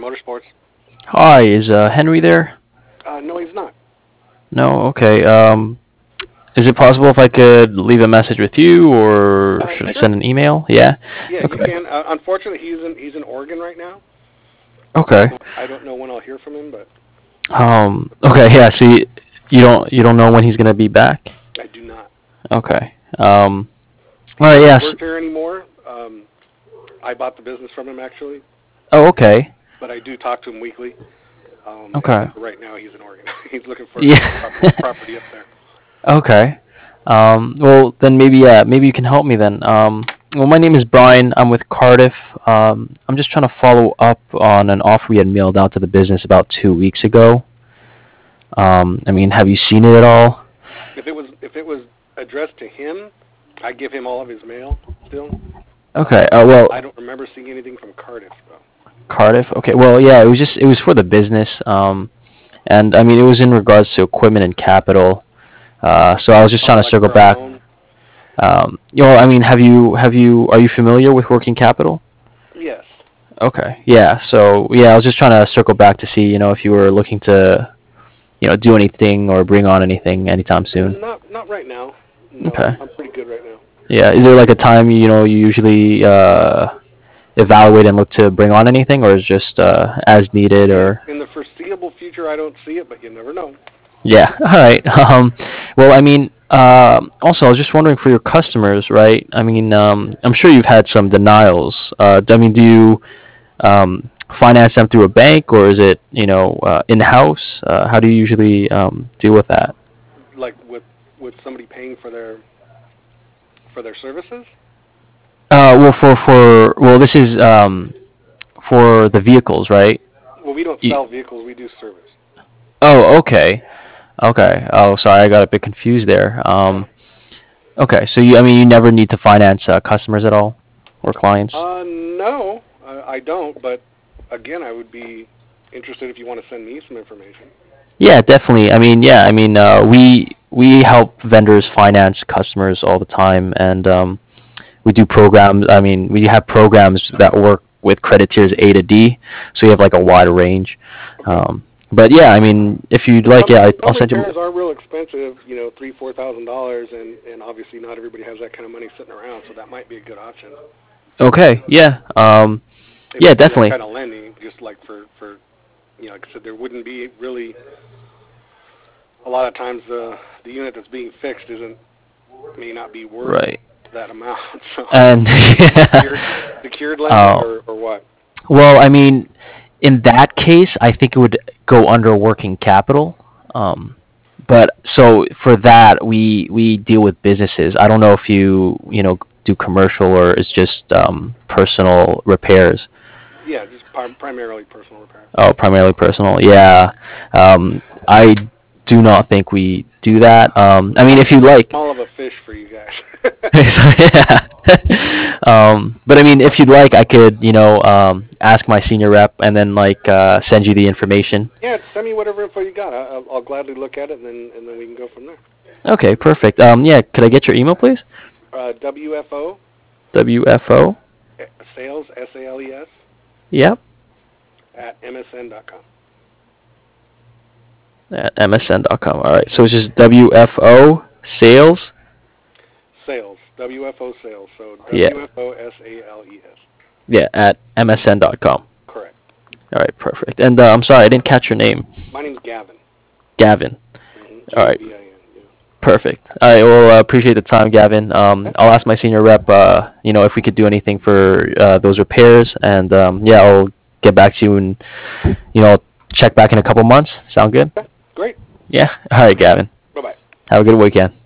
Motorsports. Hi, is Henry there? No, he's not. No? Okay. Is it possible if I could leave a message with you, or should I Sure. send an email? Yeah? Yeah, you Okay. can. Unfortunately, he's in Oregon right now. Okay. I don't know when I'll hear from him, but Okay, yeah, so you don't know when he's gonna be back? I do not. Okay. He Alright, doesn't yes. work here anymore. I bought the business from him actually, Oh, okay. but I do talk to him weekly. Okay. And right now he's in Oregon. He's looking for Yeah. property up there. Okay. Well, then maybe, yeah, maybe you can help me then. Well, my name is Brian. I'm with Cardiff. I'm just trying to follow up on an offer we had mailed out to the business about 2 weeks ago. I mean, have you seen it at all? If it was addressed to him, I give him all of his mail still. Okay. Well, I don't remember seeing anything from Cardiff though. Cardiff. Okay. Well, yeah, it was for the business. And I mean, it was in regards to equipment and capital. So I was just trying to Like circle for our back. own. I mean, are you familiar with working capital? Yes. Okay. Yeah. So yeah, I was just trying to circle back to see, if you were looking to, do anything or bring on anything anytime soon. Not right now. No, Okay. I'm pretty good right now. Yeah. Is there like a time you usually evaluate and look to bring on anything, or is just as needed, or? In the foreseeable future, I don't see it, but you never know. Yeah. All right. Well, I mean, also, I was just wondering for your customers, right? I mean, I'm sure you've had some denials. I mean, do you finance them through a bank, or is it, in-house? How do you usually deal with that? Like with somebody paying for their services. Well, this is for the vehicles, right? Well, we don't You, sell vehicles; we do service. oh, okay. Okay. Oh, sorry, I got a bit confused there. Oh. Okay, so I mean, you never need to finance customers at all or clients? No, I don't. But again, I would be interested if you want to send me some information. Yeah, definitely. I mean, yeah, I mean, we help vendors finance customers all the time, and we do programs. I mean, we have programs that work with credit tiers A to D, so you have like a wide range. Okay. But yeah, I mean, if you'd like, yeah, I'll Some send you. repairs are real expensive. $3,000-$4,000, and obviously not everybody has that kind of money sitting around. So that might be a good option. Okay, yeah, If yeah, you do that definitely. kind of lending, just like for like I said, there wouldn't be really a lot of times the unit that's being fixed may not be worth Right. that amount. So And secured, yeah. secured lending Oh, or what? well, I mean, in that case, I think it would go under working capital. Um, but so for that, we deal with businesses. I don't know if you do commercial or it's just personal repairs. Yeah, just primarily personal repairs. Oh, primarily personal. Yeah. I do not think we do that. I mean, Might if be you too like. small of a fish for you guys. So, yeah. But I mean, if you'd like, I could, ask my senior rep and then like send you the information. Yeah, send me whatever info you got. I'll gladly look at it, and then we can go from there. Okay, perfect. Yeah, could I get your email, please? WFO WFO. sales SALES Yep. at msn.com. At msn.com. All right. So it's just WFO sales. Sales WFO sales. So Yeah. WFO SALES. Yeah. At msn.com. Correct. All right. Perfect. And I'm sorry, I didn't catch your name. My name's Gavin. Gavin. All right. Gavin. Yeah. Perfect. All right. Well, appreciate the time, Gavin. Okay. I'll ask my senior rep, if we could do anything for those repairs, and yeah, I'll get back to you and check back in a couple months. Sound good? Okay. Great. Yeah. All right, Gavin. Bye bye. Have a good weekend.